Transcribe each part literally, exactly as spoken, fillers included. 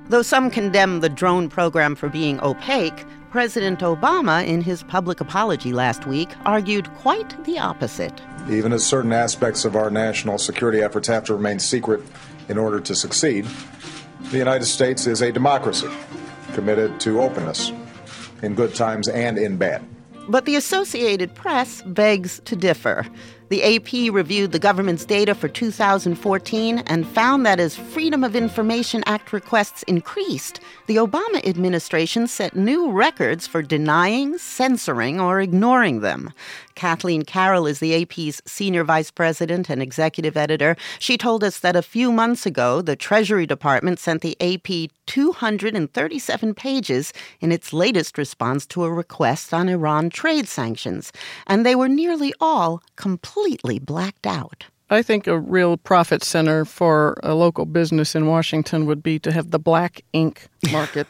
Though some condemn the drone program for being opaque, President Obama, in his public apology last week, argued quite the opposite. Even as certain aspects of our national security efforts have to remain secret in order to succeed, the United States is a democracy committed to openness in good times and in bad. But the Associated Press begs to differ. The A P reviewed the government's data for two thousand fourteen and found that as Freedom of Information Act requests increased, the Obama administration set new records for denying, censoring, or ignoring them. Kathleen Carroll is the A P's senior vice president and executive editor. She told us that a few months ago, the Treasury Department sent the A P two hundred thirty-seven pages in its latest response to a request on Iran trade sanctions, and they were nearly all completely blacked out. I think a real profit center for a local business in Washington would be to have the black ink market.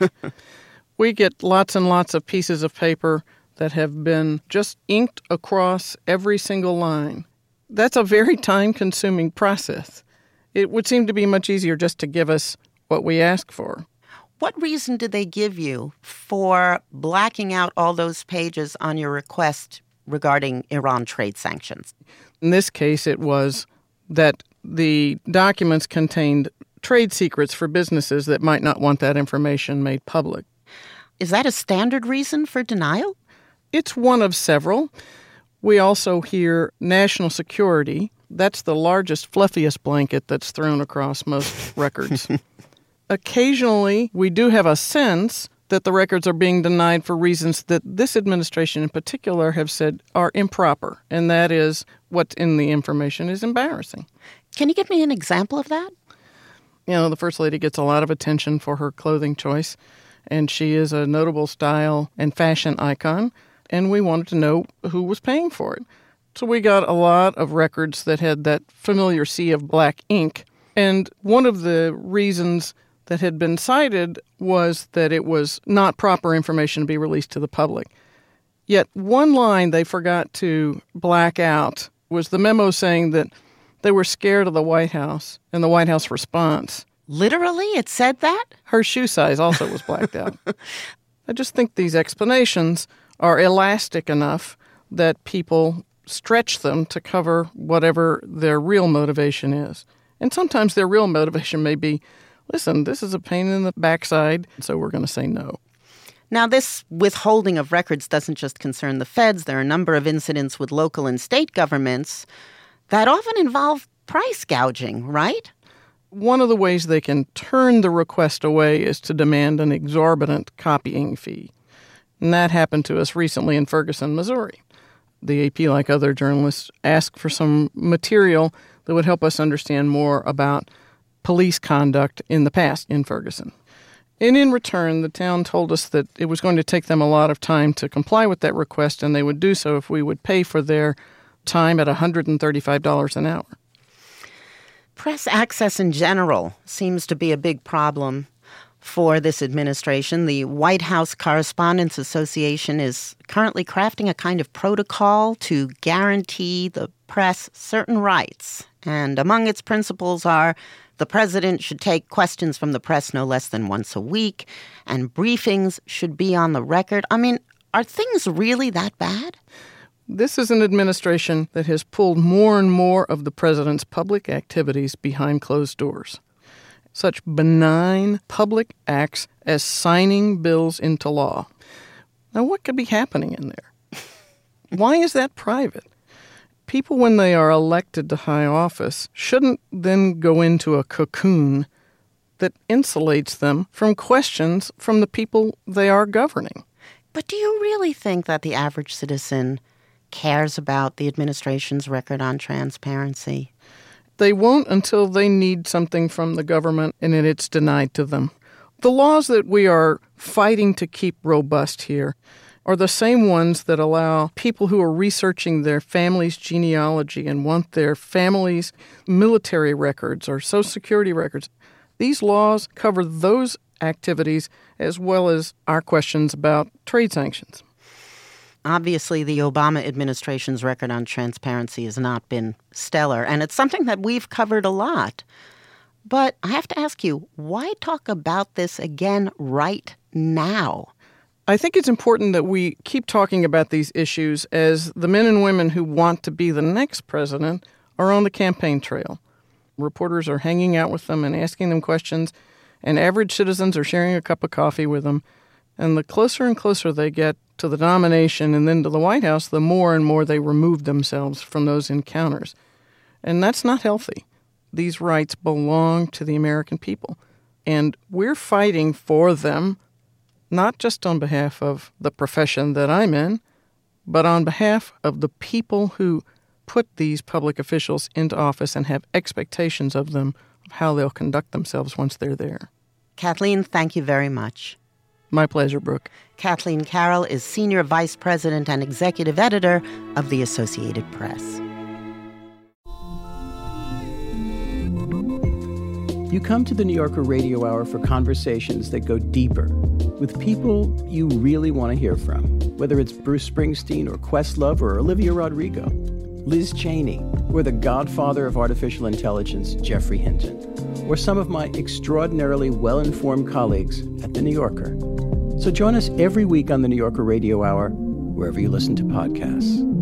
We get lots and lots of pieces of paper that have been just inked across every single line. That's a very time-consuming process. It would seem to be much easier just to give us what we ask for. What reason did they give you for blacking out all those pages on your request regarding Iran trade sanctions? In this case, it was that the documents contained trade secrets for businesses that might not want that information made public. Is that a standard reason for denial? It's one of several. We also hear national security. That's the largest, fluffiest blanket that's thrown across most records. Occasionally, we do have a sense that the records are being denied for reasons that this administration in particular have said are improper, and that is what's in the information is embarrassing. Can you give me an example of that? You know, the First Lady gets a lot of attention for her clothing choice, and she is a notable style and fashion icon, and we wanted to know who was paying for it. So we got a lot of records that had that familiar sea of black ink, and one of the reasons that had been cited was that it was not proper information to be released to the public. Yet one line they forgot to black out was the memo saying that they were scared of the White House and the White House response. Literally? It said that? Her shoe size also was blacked out. I just think these explanations are elastic enough that people stretch them to cover whatever their real motivation is. And sometimes their real motivation may be, listen, this is a pain in the backside, so we're going to say no. Now, this withholding of records doesn't just concern the feds. There are a number of incidents with local and state governments that often involve price gouging, right? One of the ways they can turn the request away is to demand an exorbitant copying fee. And that happened to us recently in Ferguson, Missouri. The A P, like other journalists, asked for some material that would help us understand more about police conduct in the past in Ferguson. And in return, the town told us that it was going to take them a lot of time to comply with that request, and they would do so if we would pay for their time at one hundred thirty-five dollars an hour. Press access in general seems to be a big problem for this administration. The White House Correspondents Association is currently crafting a kind of protocol to guarantee the press certain rights. And among its principles are the president should take questions from the press no less than once a week, and briefings should be on the record. I mean, are things really that bad? This is an administration that has pulled more and more of the president's public activities behind closed doors. Such benign public acts as signing bills into law. Now, what could be happening in there? Why is that private? People, when they are elected to high office, shouldn't then go into a cocoon that insulates them from questions from the people they are governing. But do you really think that the average citizen cares about the administration's record on transparency? They won't until they need something from the government and it's denied to them. The laws that we are fighting to keep robust here are the same ones that allow people who are researching their family's genealogy and want their family's military records or Social Security records. These laws cover those activities as well as our questions about trade sanctions. Obviously, the Obama administration's record on transparency has not been stellar, and it's something that we've covered a lot. But I have to ask you, why talk about this again right now? I think it's important that we keep talking about these issues as the men and women who want to be the next president are on the campaign trail. Reporters are hanging out with them and asking them questions, and average citizens are sharing a cup of coffee with them. And the closer and closer they get to the nomination and then to the White House, the more and more they remove themselves from those encounters. And that's not healthy. These rights belong to the American people. And we're fighting for them, not just on behalf of the profession that I'm in, but on behalf of the people who put these public officials into office and have expectations of them of how they'll conduct themselves once they're there. Kathleen, thank you very much. My pleasure, Brooke. Kathleen Carroll is Senior Vice President and Executive Editor of the Associated Press. You come to the New Yorker Radio Hour for conversations that go deeper with people you really want to hear from, whether it's Bruce Springsteen or Questlove or Olivia Rodrigo, Liz Cheney, or the godfather of artificial intelligence, Geoffrey Hinton, or some of my extraordinarily well-informed colleagues at The New Yorker. So join us every week on the New Yorker Radio Hour, wherever you listen to podcasts.